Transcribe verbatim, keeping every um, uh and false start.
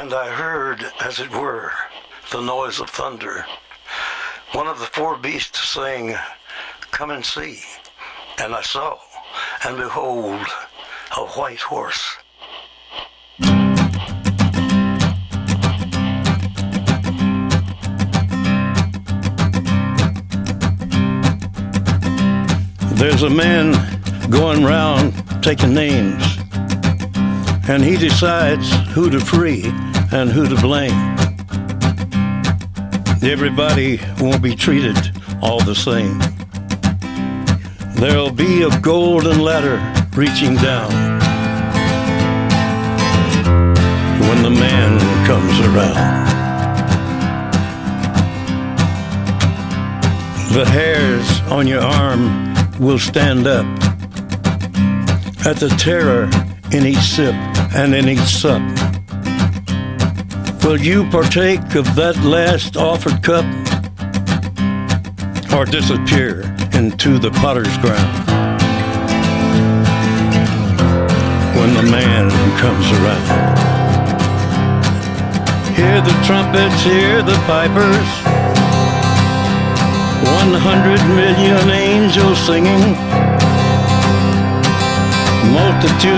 And I heard, as it were, the noise of thunder. One of the four beasts saying, "Come and see." And I saw, and behold, a white horse. There's a man going round taking names, and he decides who to free and who to blame. Everybody won't be treated all the same. There'll be a golden ladder reaching down when the man comes around. The hairs on your arm will stand up at the terror in each sip and in each sup. Will you partake of that last offered cup, or disappear into the potter's ground when the man comes around? Hear the trumpets, hear the pipers, one hundred million angels singing, multitudes